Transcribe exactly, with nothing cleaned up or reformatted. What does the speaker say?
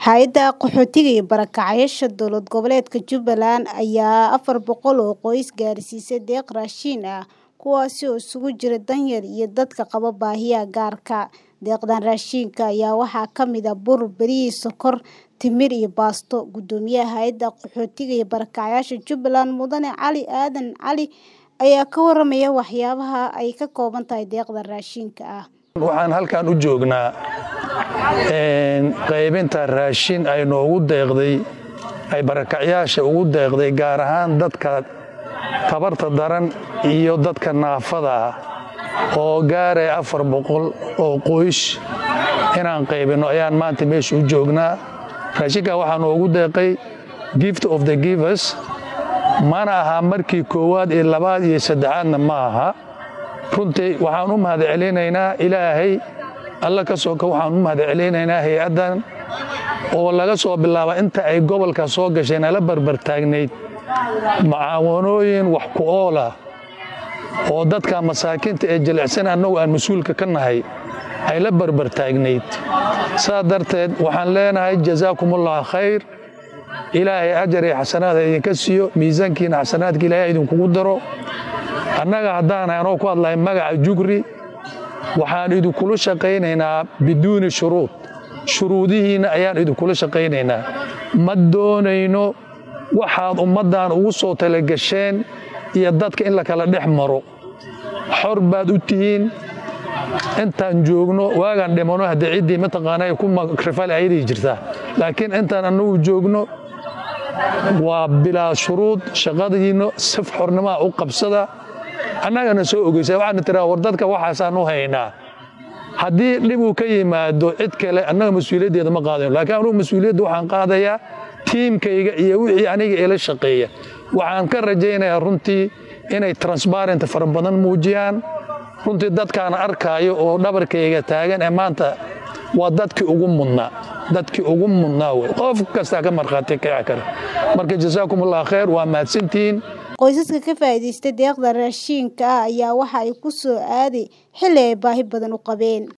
Hay'adda Qaxootiga iyo Barakacayaasha Dowlad Goboleedka Jubbaland ayaa afar boqol oo qoys gaarsiisay deeq raashin ah, kuwaas oo isugu jira danyar iyo dadka qaba baahiyaha gaarka ah. Deeqdan raashinka ayaa waxaa ka mid ah bur, bariis, sokor, timir iyo baasto. Guddoomiyaha Hay'adda Qaxootiga iyo Barakacayaasha Jubbaland, Mudane Cali Aadan Cali, ayaa ka warramaya waxyaabaha ay ka kooban tahay deeqdan raashinka ah. Waxaan halkan u joognaa qaybinta raashin ay noogu deeqday ay barakacayaasha ugu deeqday gaar ahaan dadka tabarta daran iyo dadka naafada ah oo gaaray afar boqol oo qoys inaan qaybino ayaan maanta meesha u joognaa. Raashinka waxaa noogu deeqay gift of the givers, mana aha markii koowaad iyo labaad iyo saddexaadna ma aha. runtii waxaan u mahadcelinaynaa Ilaahay alla ka soo ka waxaan u mahadcelinaynaa hay'adan oo laga soo bilaabo inta ay gobolka soo gashay nala barbar taagnayd macaawanooyin wax ku ool ah oo dadka masaakiinta ee jilicsan annagu aan mas'uulka ka nahay ay la barbar taagnayd. saa darteed waxaan leenahay jazaakumullahu khayr, Ilaahay ajar iyo xasanaad idinka siiyo, miisaankiina xasanaadka Ilaahay idinkugu daro. annaga haddaan aanoo ku hadlahay magaca Jugri waxaan idinkula shaqaynaynaa biduuni shuruud shuruudihiina ayaan idinkula shaqaynaynaa. ma doonayno waxaad ummaddan ugu soo talagasheen iyo dadka in la kala dhex maro. xor baad u tihiin intaan joogno waagaan dhimano haddii ciddii mataqaana ay ku makrifal ayadii jirtaa, laakiin intaan annagu joogno waa bilaa shuruud. shaqadihiina sif xornimaa u qabsada, annagana soo ogeysa. waxaana tiraa war dadka waxaasaan u haynaa, haddii dhib uu ka yimaado cid kale annaga mas-uuliyaddeeda ma qaadayno, laakiin anugu mas-uuliyadda waxaan qaadayaa tiimkayga iyo wixii aniga ila shaqeeya. waxaan ka rajaynayaa runtii inay transparent fara badan muujiyaan. runtii dadkaan arkaayo oo dhabarkayga taagan ee maanta waa dadkii ugu mudnaa dadkii ugu mudnaa wey. qof kasta ka markhaati kaci kara. marka jazaakumullahu khayr, waa mahadsantihiin. Qoysaska ka faa'iidaystay deeqda raashinka ah ayaa waxa ay ku soo aaday xilli ay baahi badan u qabeen.